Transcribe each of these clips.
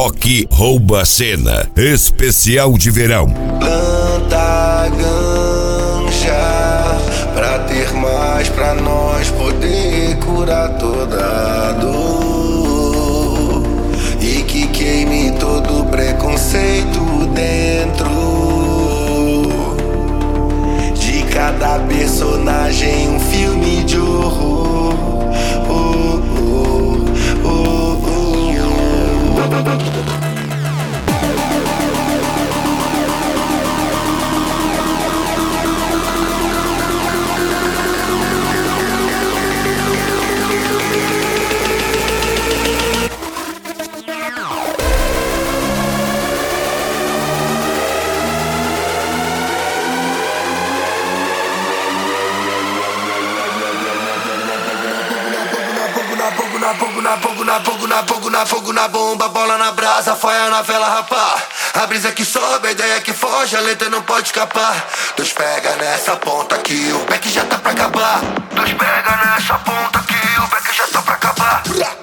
Rock Rouba a Cena, especial de verão. Planta ganja pra ter mais, pra nós poder curar toda a dor e que queime todo preconceito dentro de cada personagem, um filme de horror. Fogo na bomba, bola na brasa, foia na vela, rapá. A brisa que sobe, a ideia que foge, a letra não pode escapar. Dois pega nessa ponta que o back já tá pra acabar. Dois pega nessa ponta que o back já tá pra acabar.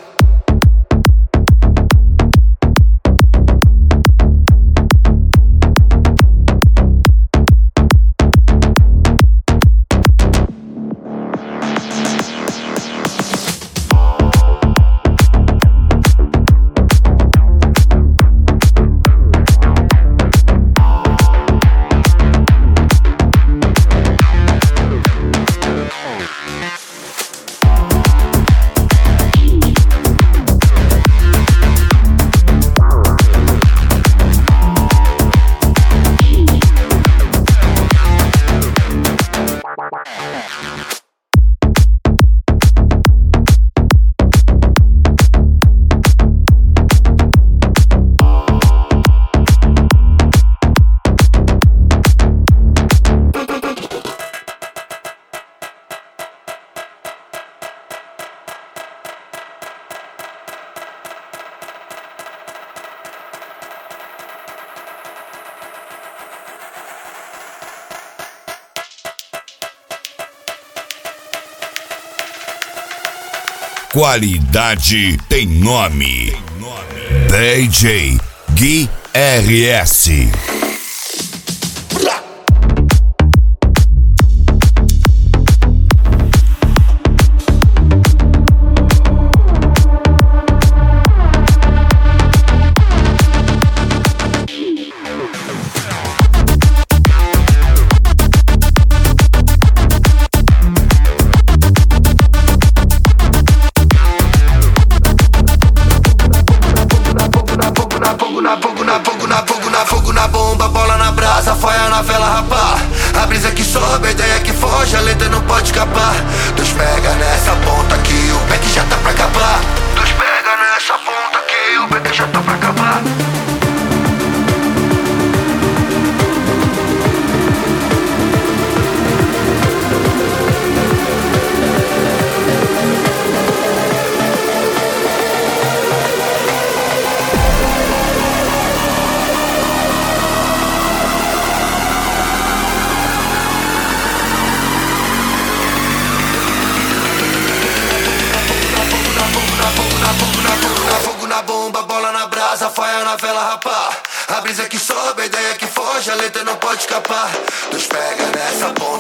Qualidade tem nome. DJ Gui RS. Fogo na bomba, bola na brasa, foia na vela, rapá. A brisa que sobe, a ideia que foge, a letra não pode escapar. Dois pega nessa ponta que o back já tá pra acabar. Dois pega nessa ponta que o back já tá pra acabar. Fogo na bomba, bola na brasa, foia na vela, rapá. A brisa que sobe, a ideia que foge, a letra não pode escapar. Dois pega nessa ponta